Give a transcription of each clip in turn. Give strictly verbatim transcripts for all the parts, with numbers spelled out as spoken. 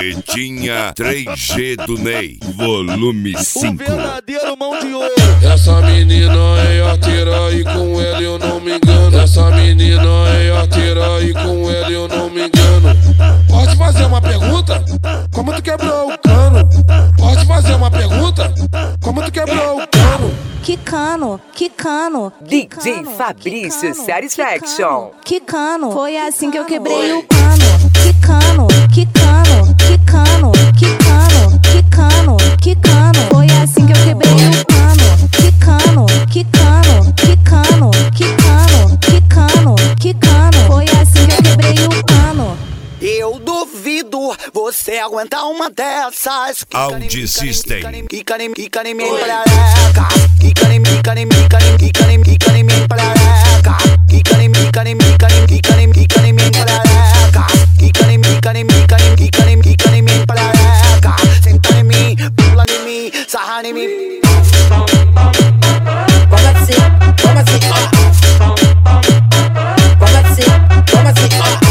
Carretinha três G do Ney, volume cinco. O verdadeiro mão de ouro. Essa menina é arteira e com ela eu não me engano. Essa menina é arteira e com ela eu não me engano. Pode fazer uma pergunta? Como tu quebrou o cano? Pode fazer uma pergunta? Como tu quebrou o cano? Que cano, que cano. D J Fabrício Satisfaction. Que cano, foi assim que eu quebrei o cano. Que cano, que cano, que cano, que cano, que cano, que cano, foi assim que eu quebrei o cano. Que cano, que cano, que cano, que cano, que cano, que cano, foi assim que eu quebrei o cano. Eu duvido você aguentar uma dessas. Audi System. Quica em mim, perereca. Quica em mim, quica em mim, quica em mim, quica em mim, perereca. Quica em mim, quica em mim, quica em mim, quica em mim, perereca. Quica em mim, quica em mim, quica em mim, quica em mim, perereca. Senta em mim, pula em mim, sarra em mim. Como assim? Como assim? Como assim? Como assim?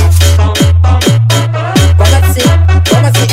Como assim? Como assim?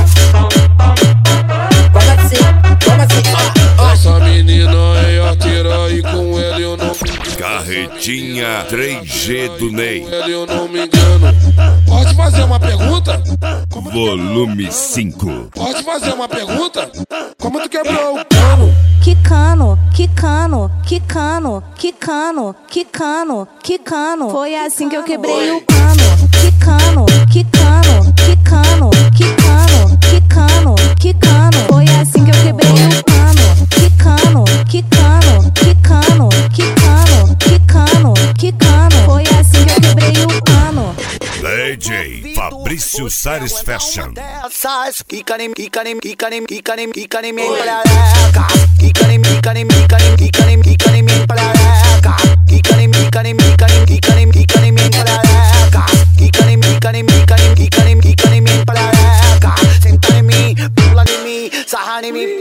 Como assim? Como assim? Essa menina é arteira e com ela eu não me engano. Carretinha três G do Ney, Com ela eu não me engano. Pode fazer uma pergunta? volume cinco. Pode fazer uma pergunta? Como tu quebrou o cano? Que cano, que cano, que cano, que cano, que cano, que cano, foi assim que eu quebrei o cano. Que cano, que cano, que cano, que cano, que cano, que cano, foi assim que eu quebrei o cano. Que cano, que cano, que cano, que cano, que cano, que cano, foi assim que eu quebrei o cano. D J Fabrício Satisfaction. Quica em mim, quica em mim, quica em mim, quica em mim, quica em mim, perereca. Quica em mim, quica em mim, quica em mim, quica em mim, perereca. Quica em mim, quica em mim, quica em mim, quica em mim, perereca. Quica em mim, quica em mim, quica em mim, quica em mim, perereca. Senta em mim, pula em mim, sarra em mim.